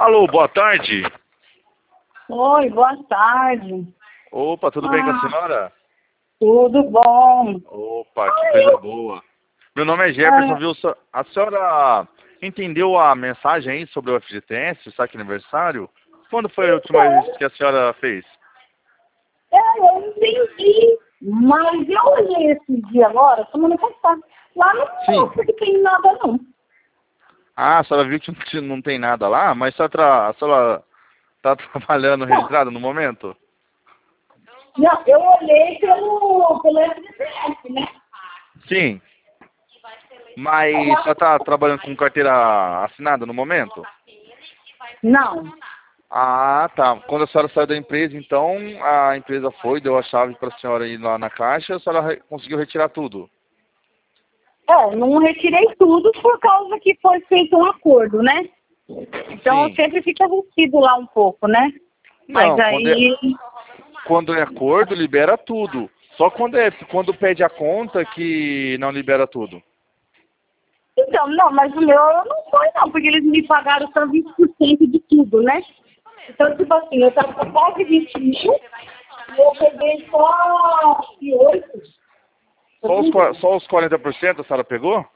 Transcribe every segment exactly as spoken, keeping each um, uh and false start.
Alô, boa tarde. Oi, boa tarde. Opa, tudo bem com a Ah, senhora? tudo bom? Opa, que coisa boa. Meu nome é Jefferson, Ah, viu? So- A senhora entendeu a mensagem aí sobre o F G T S, o saque aniversário? Quando foi a última vez então, que a senhora fez? é, eu entendi, mas eu olhei esse dia agora, semana passada. Lá não Sim. mostra que tem nada, não. Ah, a senhora viu que não ti- não tem nada lá, mas a senhora, tra- a senhora tá trabalhando Não, registrado no momento? não, eu olhei pelo, pelo F G T S, né? Sim. Mas a senhora tá trabalhando com carteira assinada no momento? Não. Ah, tá. Quando a senhora saiu da empresa, então, a empresa foi, deu a chave para a senhora ir lá na caixa, a senhora re- conseguiu retirar tudo? É, não retirei tudo por causa que foi feito um acordo, né? Então Sim. sempre fica retido lá um pouco, né? Mas Não, quando é, aí, quando é acordo, libera tudo. Só quando é, quando pede a conta que não libera tudo. então, não, mas o meu não foi não, porque eles me pagaram só vinte por cento de tudo, né? Então, tipo assim, eu tava com quase vinte mil, e eu peguei só oito. Só os, qua- só os quarenta por cento a senhora pegou?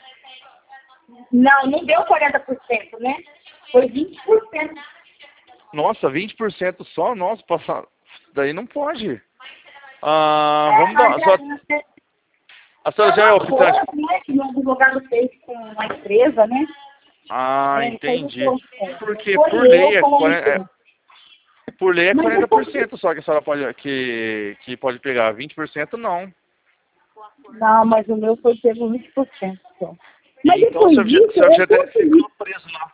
Não, não deu quarenta por cento, né? Foi vinte por cento. Nossa, vinte por cento só? Nossa, passa... daí não pode. Ah, É, vamos dar... mas Só... é, é, A é senhora já é uma optante? coisa, né, que o advogado fez com uma empresa, né? Ah, É, foi o que entendi. eu fiz. Porque Foi por eu lei é com a quarenta, é- empresa. por lei é Mas quarenta por depois, cento só que a senhora pode, que, que pode pegar. Vinte por cento não. não, mas o meu foi pego vinte por cento só. Mas Então o depois seu, F G disso, seu eu F G T S consegui. ficou preso lá.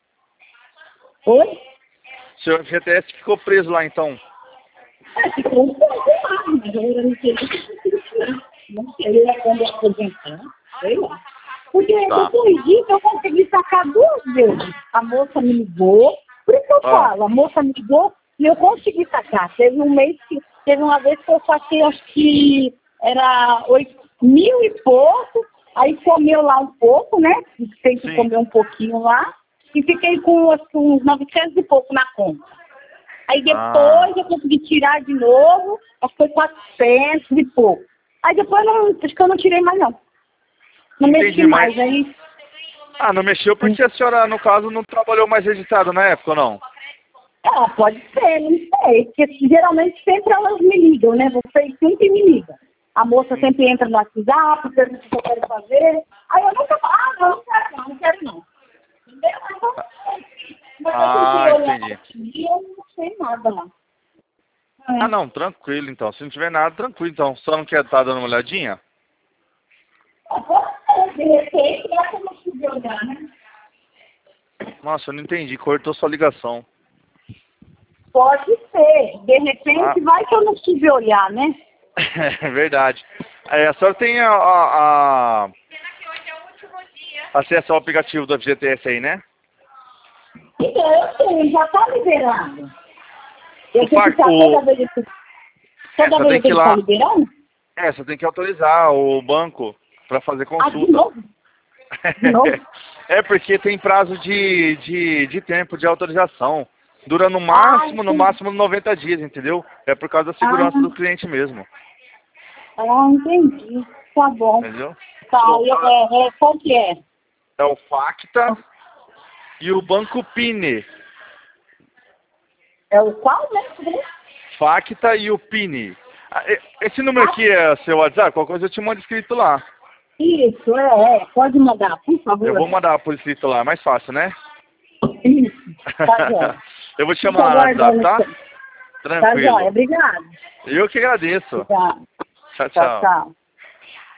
Oi? Seu F G T S ficou preso lá então. É, ficou um pouco lá, mas eu ainda não sei se eu consigo tirar. Não sei, é quando eu aposentar, sei lá. Porque Tá. depois disso eu consegui sacar duas vezes. A moça me ligou, por isso que eu Ah, falo, a moça me ligou e eu consegui sacar. Teve um mês que, teve uma vez que eu saquei, acho que era oito mil e pouco, aí comeu lá um pouco, né? Tem que sim. comer um pouquinho lá, e fiquei com acho que uns novecentos e pouco na conta. Aí Ah, depois eu consegui tirar de novo, acho que foi quatrocentos e pouco. Aí depois não, acho que eu não tirei mais não. Não mexi entendi, mas... mais, aí... Ah, não mexeu porque a senhora, no caso, não trabalhou mais registrado na época, ou não? Ah, pode ser, não sei. Porque geralmente sempre elas me ligam, né? Vocês sempre me ligam. A moça Hum. sempre entra no WhatsApp, pergunta o que eu quero fazer. Aí eu nunca falo, ah, não, não quero não, não quero não. Entendeu? Mas eu não sei. Mas eu tentei Ah, olhar entendi. aqui e eu não sei nada lá. Ah, É. não, tranquilo então. Se não tiver nada, tranquilo então. Só não quer estar dando uma olhadinha? Ah, pode ser, de repente, é como se olhar, né? Nossa, eu não entendi. Cortou sua ligação. Pode ser. De Ah, repente, vai que eu não estive olhar, né? é verdade. É, a senhora tem a, a, a acesso ao aplicativo do F G T S aí, né? Então, eu tenho, já está liberado. O Eu tenho que fac, estar toda o, vez, é, toda você vez tem eu que ir tenho que estar lá. liberando? É, você tem que autorizar o banco para fazer Ah, de consulta. novo? De novo? É porque tem prazo de, de, de tempo de autorização. Dura no Ah, máximo, no entendi. máximo noventa dias, entendeu? É por causa da Ah, segurança do cliente mesmo. ah, entendi. Tá bom. Entendeu? Tá, O- eu, é, é, qual que é? É o Facta e o Banco Pine. É o qual, né? Facta e o Pine. Ah, e- Esse número aqui é seu WhatsApp? Qualquer coisa eu te mando escrito lá. Isso, é, é. Pode mandar, por Eu favor. vou mandar por escrito lá, é mais fácil, né? Isso, tá jóia. Eu vou te Fica chamar lá no WhatsApp, aguardando tá? isso. Tá jóia, Tranquilo. obrigado. Eu que agradeço. Tá, Tchau, tchau, tchau. tchau.